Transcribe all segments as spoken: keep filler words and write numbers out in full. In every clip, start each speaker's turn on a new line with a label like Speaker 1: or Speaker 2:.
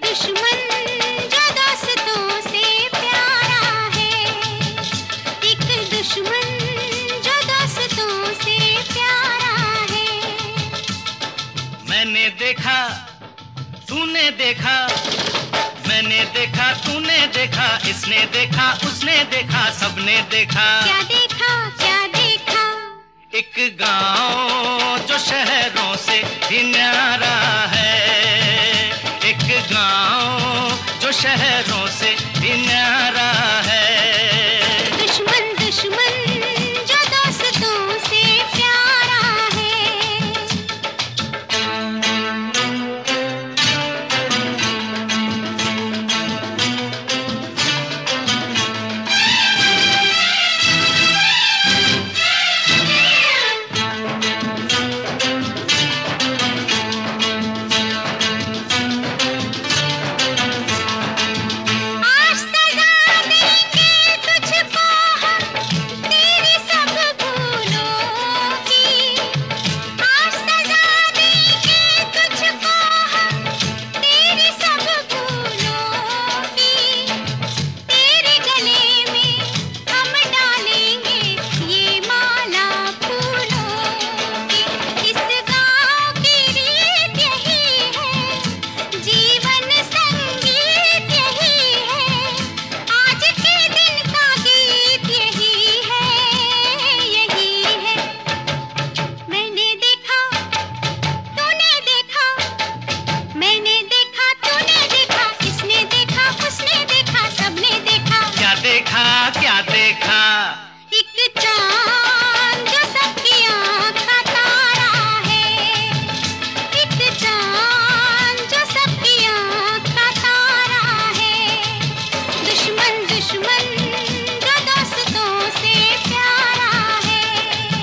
Speaker 1: दुश्मन जो दोस्तों से प्यारा है, एक दुश्मन जो दोस्तों से प्यारा है।
Speaker 2: मैंने देखा, तूने देखा, मैंने देखा, तूने देखा, इसने देखा, उसने देखा, सबने देखा।
Speaker 1: क्या देखा, क्या देखा?
Speaker 2: एक गांव जो शहरों से भी न्यारा है, एक गांव जो शहरों से भी न्यारा है।
Speaker 1: दुश्मन दुश्मन जो दोस्तों से प्यारा है।
Speaker 2: क्या देखा?
Speaker 1: एक चांद जो सबकी आँख का तारा है, एक चांद जो सबकी आँख का तारा है। दुश्मन दुश्मन जो दोस्तों से प्यारा है।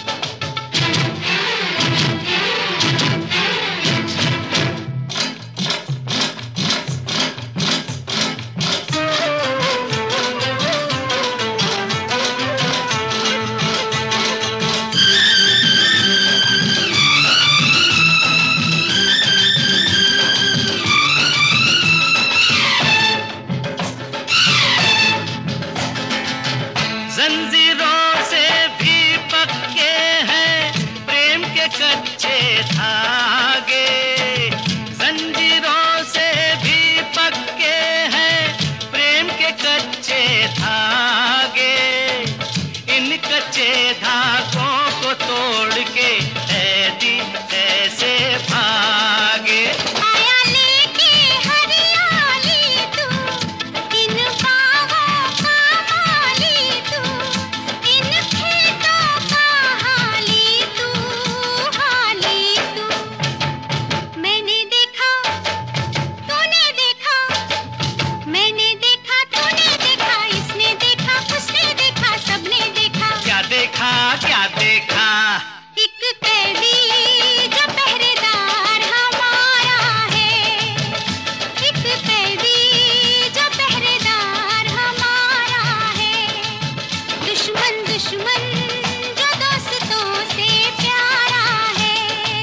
Speaker 2: जंजीरों से भी पक्के हैं प्रेम के कच्चे धागे, जंजीरों से भी पक्के हैं प्रेम के कच्चे धागे। इन कच्चे धागों को तोड़ के ऐदी ऐसे भागे।
Speaker 1: आया लेके हरियाली तू, इन बाहों का माली तू, इन खेतों का हाली तू, हाली तू। मैंने देखा, तूने देखा, मैंने देखा, तूने देखा, इसने देखा, उसने देखा, सबने देखा।
Speaker 2: क्या देखा, क्या देखा?
Speaker 1: एक कैदी जो पहरेदार हमारा है, एक कैदी जो पहरेदार हमारा है। दुश्मन दुश्मन जो दोस्तों से प्यारा है।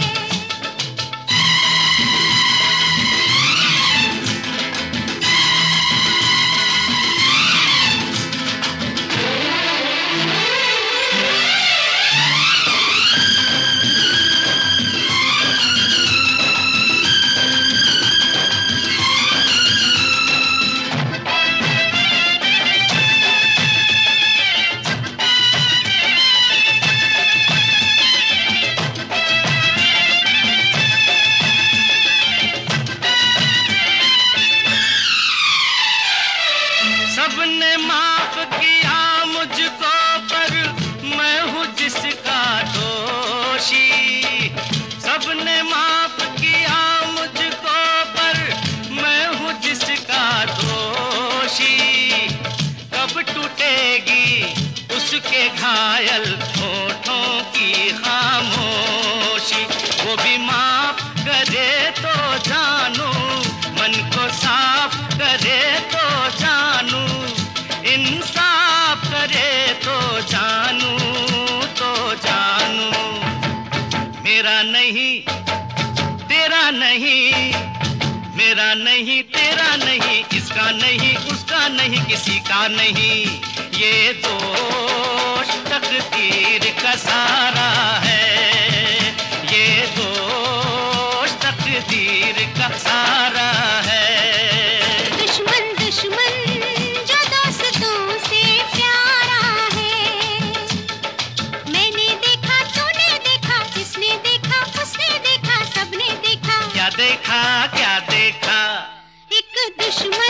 Speaker 2: सबने माफ किया मुझको पर मैं हूँ जिसका दोषी। सबने माफ किया मुझको पर मैं हूँ जिसका दोषी। कब टूटेगी उसके घायल होठों की खामोशी। वो भी माफ करे तो जानू, मन को साफ करे तो जानू, इंसाफ करे तो जानू, तो जानू। मेरा नहीं, तेरा नहीं, मेरा मेरा नहीं, तेरा नहीं, इसका नहीं, उसका नहीं, किसी का नहीं, ये दोष तकदीर का सारा है, ये दोष तकदीर का सारा है।
Speaker 1: दुश्मन दुश्मन जो दोस्तों से प्यारा है, मैंने देखा, तूने देखा, इसने देखा, उसने देखा, सबने देखा।
Speaker 2: क्या देखा, क्या देखा?
Speaker 1: एक दुश्मन